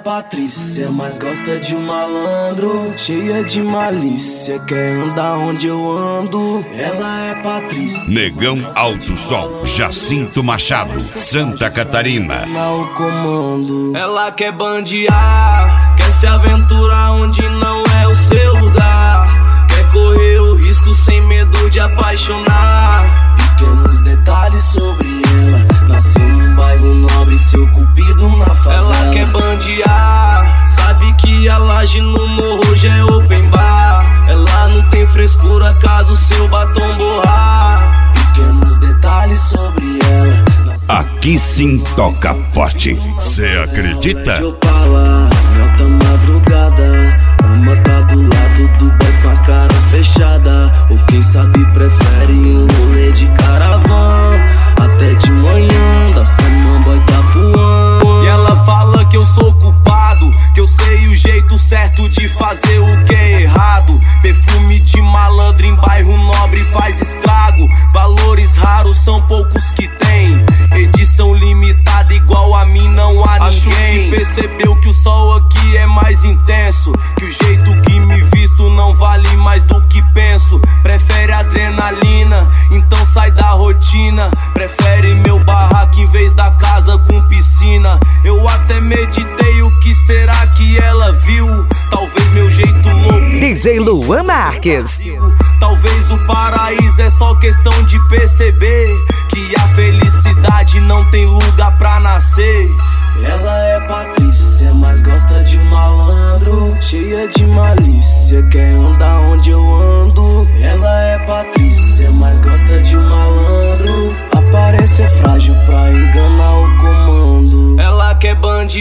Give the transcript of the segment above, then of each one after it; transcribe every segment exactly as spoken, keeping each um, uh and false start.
Patrícia, mas gosta de um malandro, cheia de malícia, quer andar onde eu ando. Ela é Patrícia. Negão Alto Som, Jacinto Machado, Santa Catarina. O comando. Ela quer bandear, quer se aventurar onde não é o seu lugar, quer correr o risco sem medo de apaixonar. Pequenos detalhes sobre ela, nasceu num bairro nobre, seu cupido na favela. Ela quer bandear, sabe que a laje no morro já é open bar. Ela não tem frescura caso seu batom borrar. Pequenos detalhes sobre ela. Aqui sim toca forte. Cê acredita? Opala, em alta madrugada, ama tá do lado do boy com a cara fechada. Ou quem sabe prefere um rolê de caravana, até de manhã da Samambaia Itapuã. E ela fala que eu sou culpado, que eu sei o jeito certo de fazer o que é errado. Perfume de malandro em bairro nobre faz estrago. Valores raros são poucos que tem, edição limitada igual a mim não há ninguém. Acho que percebeu que o sol aqui é mais intenso, que o jeito que me visto não vale mais do que penso. Prefere adrenalina, então sai da rotina. Prefere meu barraco em vez da casa com piscina. Eu até meditei o que será que ela viu. Talvez meu jeito louco, D J Luan Marques. Talvez o paraíso é só questão de perceber que a felicidade não tem lugar pra nascer. Ela é Patrícia, mas gosta de um malandro, cheia de malícia, quer andar onde eu ando. Ela é Patrícia, mas gosta de um malandro, aparência é frágil pra enganar o comando. Ela quer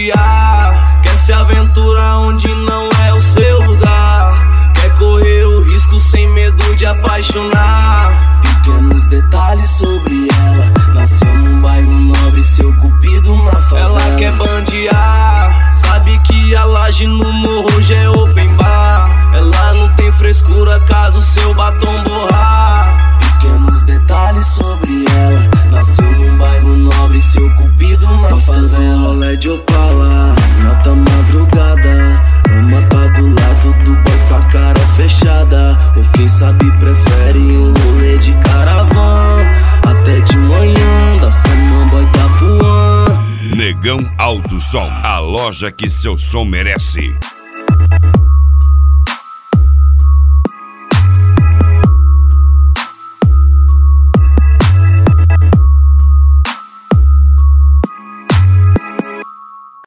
bandear, quer se aventurar onde não é o seu lugar, quer correr o risco sem medo de apaixonar. Pequenos detalhes sobre ela, nasceu num bairro nobre, seu cupido na favela. Ela quer bandear, sabe que a laje no morro já é open bar. Ela não tem frescura caso seu batom borrar. Pequenos detalhes sobre ela, nasceu num bairro nobre, seu cupido na favela. Rolê de Opala, em alta madrugada, ama tá do lado do boy com a cara fechada. Ou quem sabe prefere um rolê de caravana, até de manhã da Samambaia Itapuã. Negão Alto Som, a loja que seu som merece.